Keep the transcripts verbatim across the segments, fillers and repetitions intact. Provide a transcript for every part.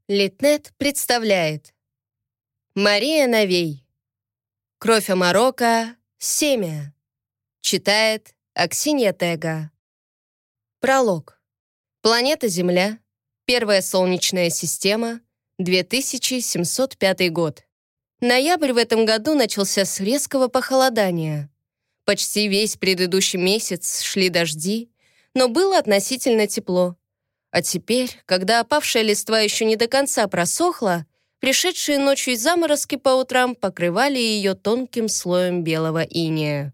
Литнет представляет Мария Новей. Кровь Омарока. Семя. Читает Аксинья Тега. Пролог. Планета Земля. Первая Солнечная система. две тысячи семьсот пятый год. Ноябрь в этом году начался с резкого похолодания. Почти весь предыдущий месяц шли дожди, но было относительно тепло. А теперь, когда опавшая листва еще не до конца просохла, пришедшие ночью заморозки по утрам покрывали ее тонким слоем белого инея.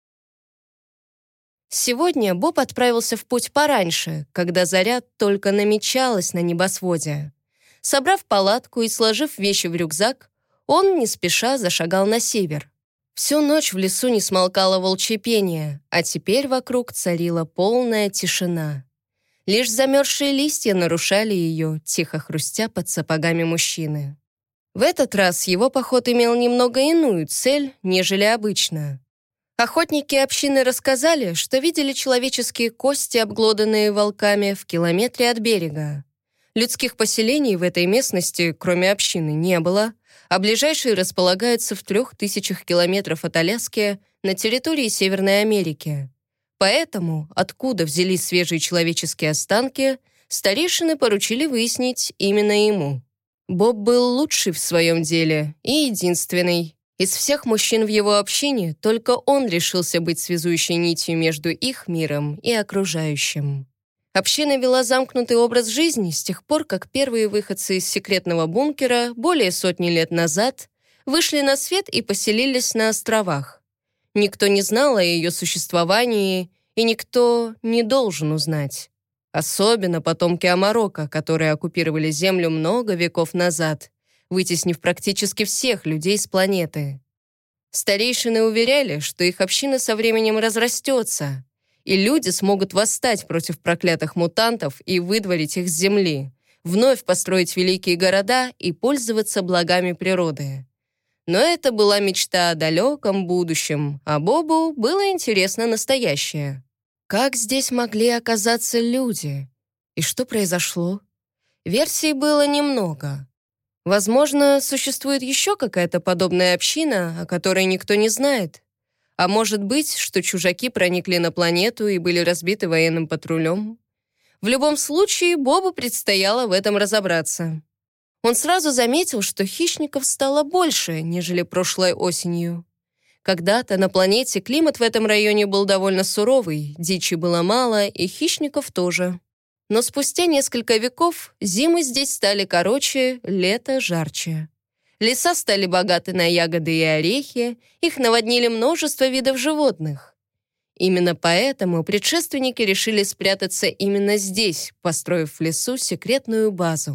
Сегодня Боб отправился в путь пораньше, когда заря только намечалась на небосводе. Собрав палатку и сложив вещи в рюкзак, он не спеша зашагал на север. Всю ночь в лесу не смолкало волчье пение, а теперь вокруг царила полная тишина. Лишь замерзшие листья нарушали ее, тихо хрустя под сапогами мужчины. В этот раз его поход имел немного иную цель, нежели обычно. Охотники общины рассказали, что видели человеческие кости, обглоданные волками, в километре от берега. Людских поселений в этой местности, кроме общины, не было, а ближайшие располагаются в трех тысячах километров от Аляски на территории Северной Америки. Поэтому, откуда взялись свежие человеческие останки, старейшины поручили выяснить именно ему. Боб был лучший в своем деле и единственный. Из всех мужчин в его общине только он решился быть связующей нитью между их миром и окружающим. Община вела замкнутый образ жизни с тех пор, как первые выходцы из секретного бункера более сотни лет назад вышли на свет и поселились на островах. Никто не знал о ее существовании, и никто не должен узнать. Особенно потомки Омарока, которые оккупировали Землю много веков назад, вытеснив практически всех людей с планеты. Старейшины уверяли, что их община со временем разрастется, и люди смогут восстать против проклятых мутантов и выдворить их с Земли, вновь построить великие города и пользоваться благами природы. Но это была мечта о далеком будущем, а Бобу было интересно настоящее. Как здесь могли оказаться люди? И что произошло? Версий было немного. Возможно, существует еще какая-то подобная община, о которой никто не знает. А может быть, что чужаки проникли на планету и были разбиты военным патрулем? В любом случае, Бобу предстояло в этом разобраться. Он сразу заметил, что хищников стало больше, нежели прошлой осенью. Когда-то на планете климат в этом районе был довольно суровый, дичи было мало и хищников тоже. Но спустя несколько веков зимы здесь стали короче, лето жарче. Леса стали богаты на ягоды и орехи, их наводнили множество видов животных. Именно поэтому предшественники решили спрятаться именно здесь, построив в лесу секретную базу.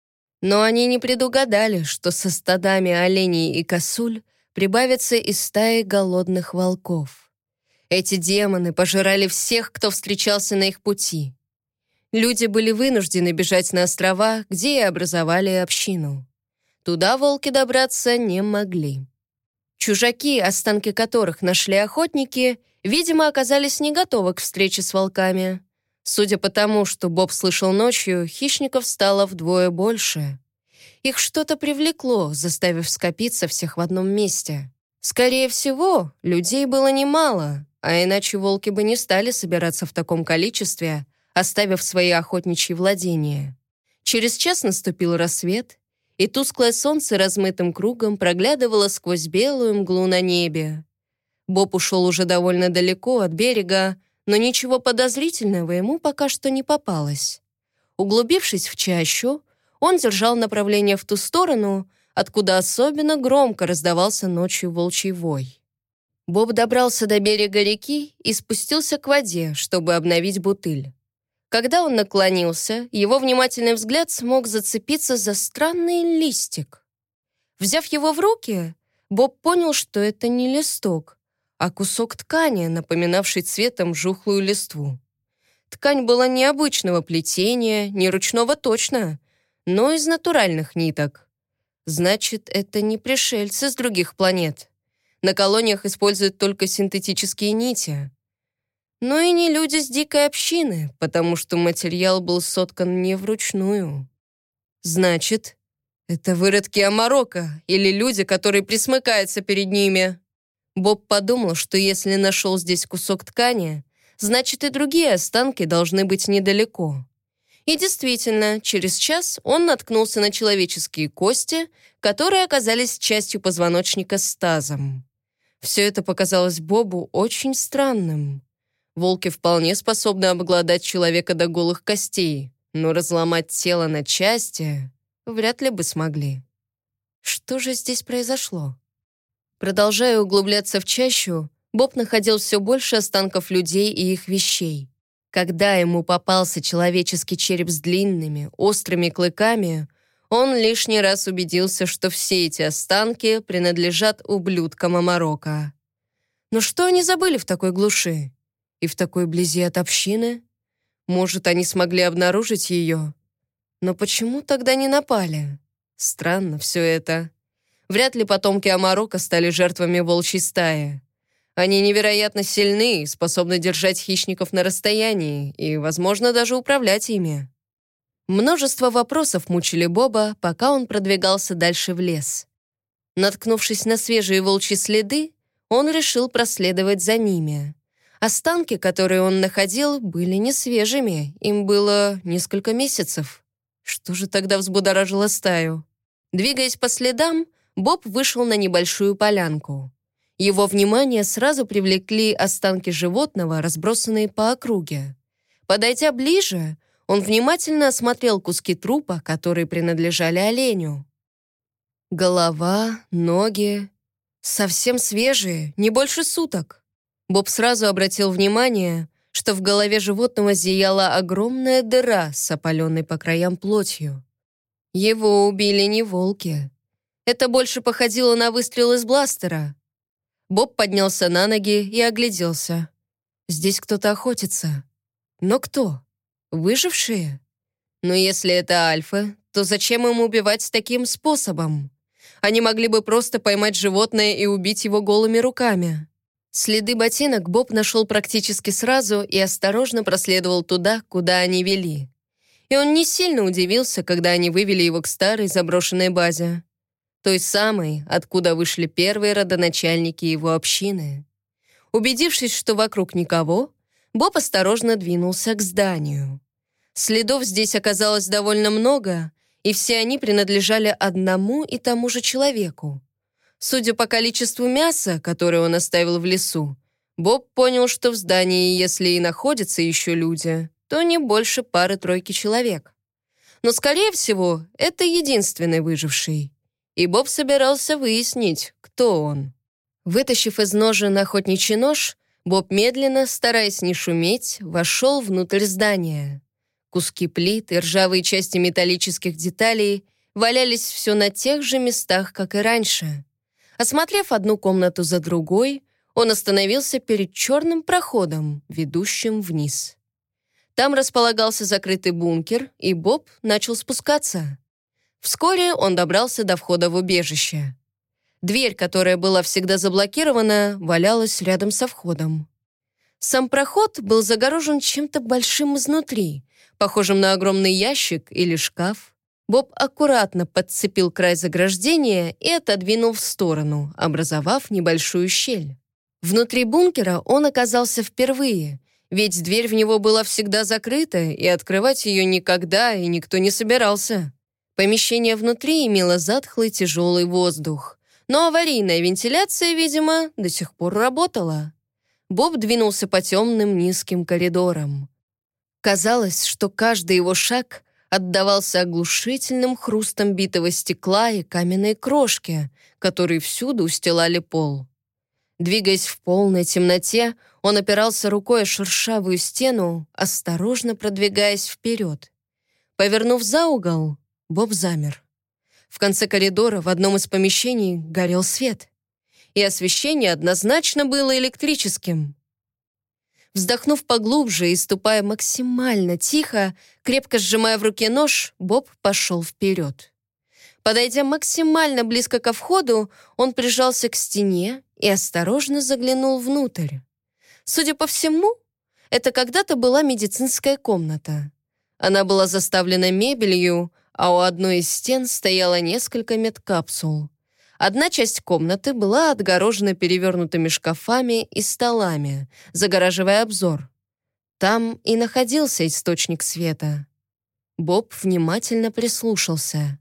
Но они не предугадали, что со стадами оленей и косуль прибавится и стаи голодных волков. Эти демоны пожирали всех, кто встречался на их пути. Люди были вынуждены бежать на острова, где и образовали общину. Туда волки добраться не могли. Чужаки, останки которых нашли охотники, видимо, оказались не готовы к встрече с волками. Судя по тому, что Боб слышал ночью, хищников стало вдвое больше. Их что-то привлекло, заставив скопиться всех в одном месте. Скорее всего, людей было немало, а иначе волки бы не стали собираться в таком количестве, оставив свои охотничьи владения. Через час наступил рассвет, и тусклое солнце размытым кругом проглядывало сквозь белую мглу на небе. Боб ушел уже довольно далеко от берега, но ничего подозрительного ему пока что не попалось. Углубившись в чащу, он держал направление в ту сторону, откуда особенно громко раздавался ночью волчий вой. Боб добрался до берега реки и спустился к воде, чтобы обновить бутыль. Когда он наклонился, его внимательный взгляд смог зацепиться за странный листик. Взяв его в руки, Боб понял, что это не листок, а кусок ткани, напоминавший цветом жухлую листву. Ткань была необычного плетения, не ручного точно, но из натуральных ниток. Значит, это не пришельцы с других планет. На колониях используют только синтетические нити. Но и не люди с дикой общины, потому что материал был соткан не вручную. Значит, это выродки Амарока или люди, которые присмыкаются перед ними. Боб подумал, что если нашел здесь кусок ткани, значит и другие останки должны быть недалеко. И действительно, через час он наткнулся на человеческие кости, которые оказались частью позвоночника с тазом. Все это показалось Бобу очень странным. Волки вполне способны обглодать человека до голых костей, но разломать тело на части вряд ли бы смогли. Что же здесь произошло? Продолжая углубляться в чащу, Боб находил все больше останков людей и их вещей. Когда ему попался человеческий череп с длинными, острыми клыками, он лишний раз убедился, что все эти останки принадлежат ублюдкам Амарока. Но что они забыли в такой глуши? И в такой близи от общины? Может, они смогли обнаружить ее? Но почему тогда не напали? Странно все это. Вряд ли потомки Амарока стали жертвами волчьей стаи. Они невероятно сильны, способны держать хищников на расстоянии и, возможно, даже управлять ими. Множество вопросов мучили Боба, пока он продвигался дальше в лес. Наткнувшись на свежие волчьи следы, он решил проследовать за ними. Останки, которые он находил, были не свежими, им было несколько месяцев. Что же тогда взбудоражило стаю? Двигаясь по следам, Боб вышел на небольшую полянку. Его внимание сразу привлекли останки животного, разбросанные по округе. Подойдя ближе, он внимательно осмотрел куски трупа, которые принадлежали оленю. Голова, ноги совсем свежие, не больше суток. Боб сразу обратил внимание, что в голове животного зияла огромная дыра с опаленной по краям плотью. Его убили не волки. Это больше походило на выстрел из бластера. Боб поднялся на ноги и огляделся. Здесь кто-то охотится. Но кто? Выжившие? Но если это альфы, то зачем им убивать таким способом? Они могли бы просто поймать животное и убить его голыми руками. Следы ботинок Боб нашел практически сразу и осторожно проследовал туда, куда они вели. И он не сильно удивился, когда они вывели его к старой заброшенной базе. Той самой, откуда вышли первые родоначальники его общины. Убедившись, что вокруг никого, Боб осторожно двинулся к зданию. Следов здесь оказалось довольно много, и все они принадлежали одному и тому же человеку. Судя по количеству мяса, которое он оставил в лесу, Боб понял, что в здании, если и находятся еще люди, то не больше пары-тройки человек. Но, скорее всего, это единственный выживший. И Боб собирался выяснить, кто он. Вытащив из ножен охотничий нож, Боб медленно, стараясь не шуметь, вошел внутрь здания. Куски плит и ржавые части металлических деталей валялись все на тех же местах, как и раньше. Осмотрев одну комнату за другой, он остановился перед черным проходом, ведущим вниз. Там располагался закрытый бункер, и Боб начал спускаться. Вскоре он добрался до входа в убежище. Дверь, которая была всегда заблокирована, валялась рядом со входом. Сам проход был загорожен чем-то большим изнутри, похожим на огромный ящик или шкаф. Боб аккуратно подцепил край заграждения и отодвинул в сторону, образовав небольшую щель. Внутри бункера он оказался впервые, ведь дверь в него была всегда закрыта, и открывать ее никогда и никто не собирался. Помещение внутри имело затхлый тяжелый воздух, но аварийная вентиляция, видимо, до сих пор работала. Боб двинулся по темным низким коридорам. Казалось, что каждый его шаг отдавался оглушительным хрустом битого стекла и каменной крошки, которые всюду устилали пол. Двигаясь в полной темноте, он опирался рукой о шершавую стену, осторожно продвигаясь вперед. Повернув за угол, Боб замер. В конце коридора в одном из помещений горел свет, и освещение однозначно было электрическим. Вздохнув поглубже и ступая максимально тихо, крепко сжимая в руке нож, Боб пошел вперед. Подойдя максимально близко ко входу, он прижался к стене и осторожно заглянул внутрь. Судя по всему, это когда-то была медицинская комната. Она была заставлена мебелью, а у одной из стен стояло несколько медкапсул. Одна часть комнаты была отгорожена перевернутыми шкафами и столами, загораживая обзор. Там и находился источник света. Боб внимательно прислушался.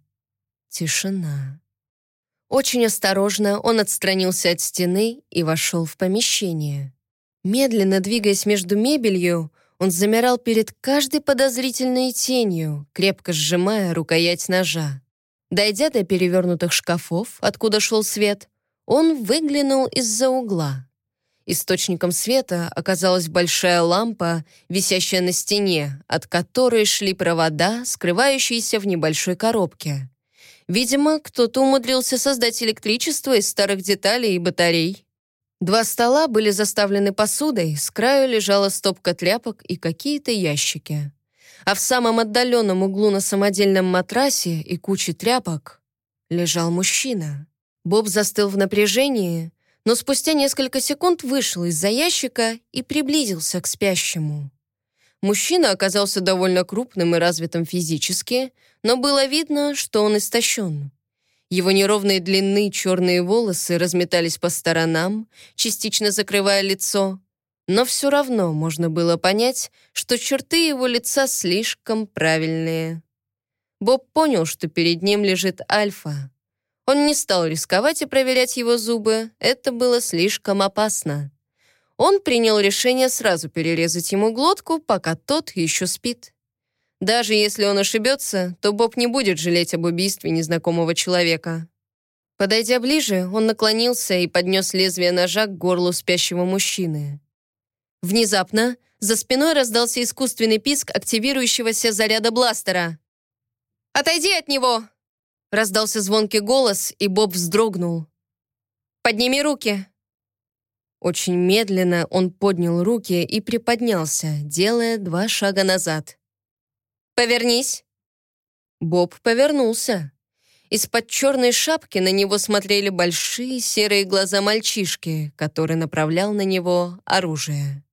Тишина. Очень осторожно он отстранился от стены и вошел в помещение. Медленно двигаясь между мебелью, он замирал перед каждой подозрительной тенью, крепко сжимая рукоять ножа. Дойдя до перевернутых шкафов, откуда шел свет, он выглянул из-за угла. Источником света оказалась большая лампа, висящая на стене, от которой шли провода, скрывающиеся в небольшой коробке. Видимо, кто-то умудрился создать электричество из старых деталей и батарей. Два стола были заставлены посудой, с краю лежала стопка тряпок и какие-то ящики. А в самом отдаленном углу на самодельном матрасе и куче тряпок лежал мужчина. Боб застыл в напряжении, но спустя несколько секунд вышел из-за ящика и приблизился к спящему. Мужчина оказался довольно крупным и развитым физически, но было видно, что он истощен. Его неровной длины черные волосы разметались по сторонам, частично закрывая лицо, но все равно можно было понять, что черты его лица слишком правильные. Боб понял, что перед ним лежит Альфа. Он не стал рисковать и проверять его зубы, это было слишком опасно. Он принял решение сразу перерезать ему глотку, пока тот еще спит. Даже если он ошибется, то Боб не будет жалеть об убийстве незнакомого человека. Подойдя ближе, он наклонился и поднес лезвие ножа к горлу спящего мужчины. Внезапно за спиной раздался искусственный писк активирующегося заряда бластера. «Отойди от него!» Раздался звонкий голос, и Боб вздрогнул. «Подними руки!» Очень медленно он поднял руки и приподнялся, делая два шага назад. «Повернись!» Боб повернулся. Из-под черной шапки на него смотрели большие серые глаза мальчишки, который направлял на него оружие.